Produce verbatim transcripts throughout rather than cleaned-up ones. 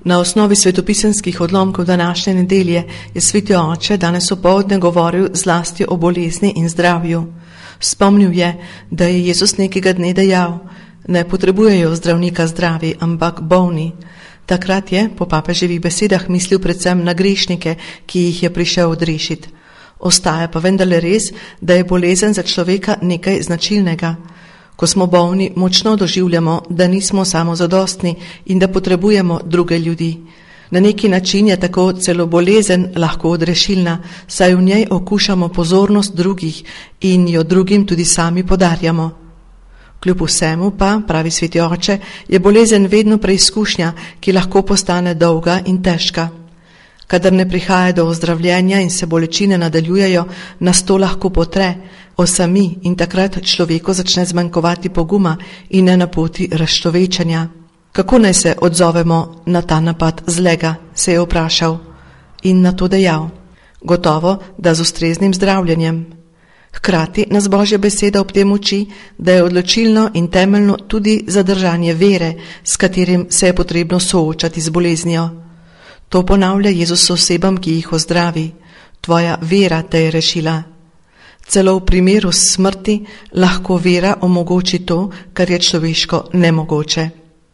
Na osnovi svetopisemskih odlomkov današnje nedelje je sveti oče danes opoldne govoril zlasti o bolezni in zdravju. Spomnil je, da je Jezus nekega dne dejal: ne potrebujejo zdravnika zdravi, ampak bolni. Takrat je po papeževih besedah mislil predvsem na grešnike, ki jih je prišel odrešiti. Ostaja pa vendarle res, da je bolezen za človeka nekaj značilnega. Ko smo bolni, močno doživljamo, da nismo samozadostni in da potrebujemo druge ljudi. Na neki način je tako celo bolezen lahko odrešilna, saj v njej okušamo pozornost drugih in jo drugim tudi sami podarjamo. Kljub vsemu pa, pravi sveti oče, je bolezen vedno preizkušnja, ki lahko postane dolga in težka. Kadar ne prihaja do ozdravljenja in se bolečine nadaljujejo, nas to lahko potre, osami in takrat človeku začne zmanjkovati poguma in je na poti razčlovečenja. Kako naj se odzovemo na ta napad zlega, se je vprašal in na to dejal: gotovo, da z ustreznim zdravljenjem. Hkrati nas Božja beseda ob tem uči, da je odločilno in temeljno tudi zadržanje vere, s katerim se je potrebno soočati z boleznijo. To ponavlja Jezus osebam, ki jih ozdravi: tvoja vera te je rešila. Celo v primeru smrti lahko vera omogoči to, kar je človeško nemogoče.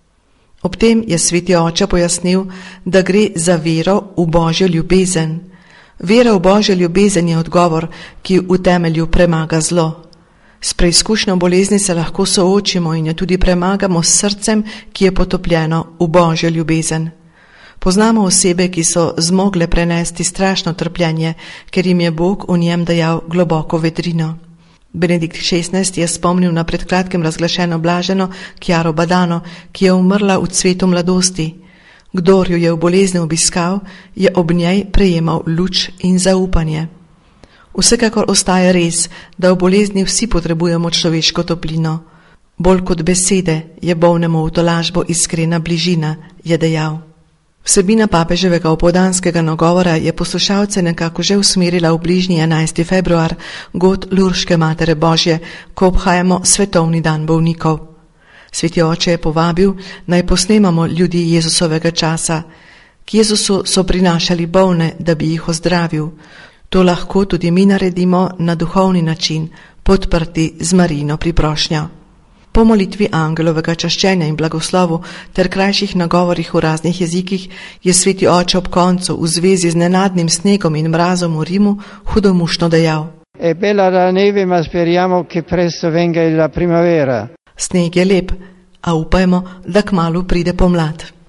Ob tem je sveti oče pojasnil, da gre za vero v Božjo ljubezen. Vera v Božjo ljubezen je odgovor, ki v temelju premaga zlo. S preizkušnjo bolezni se lahko soočimo in jo tudi premagamo s srcem, ki je potopljeno v Božjo ljubezen. Poznamo osebe, ki so zmogle prenesti strašno trpljenje, ker jim je Bog v njem dajal globoko vedrino. Benedikt šestnajsti je spomnil na pred kratkim razglašeno blaženo Chiaro Badano, ki je umrla v cvetu mladosti. Kdor jo je v bolezni obiskal, je ob njej prejemal luč in zaupanje. Vsekakor ostaja res, da v bolezni vsi potrebujemo človeško toplino. Bolj kot besede je bolnemu v tolažbo iskrena bližina, je dejal. Vsebina papeževega opoldanskega nagovora je poslušalce nekako že usmerila v bližnji enajsti februar, god Lurške Matere Božje, ko obhajamo svetovni dan bolnikov. Sveti oče je povabil, naj posnemamo ljudi Jezusovega časa. K Jezusu so prinašali bolne, da bi jih ozdravil. To lahko tudi mi naredimo na duhovni način, podprti z Marijino priprošnjo. Po molitvi angelovega čaščenja in blagoslovu ter krajših nagovorih v raznih jezikih je sveti oče ob koncu v zvezi z nenadnim snegom in mrazom v Rimu hudomušno dejal: È bella la neve, ma speriamo che presto venga la primavera. Sneg je lep, a upajmo, da kmalu pride pomlad.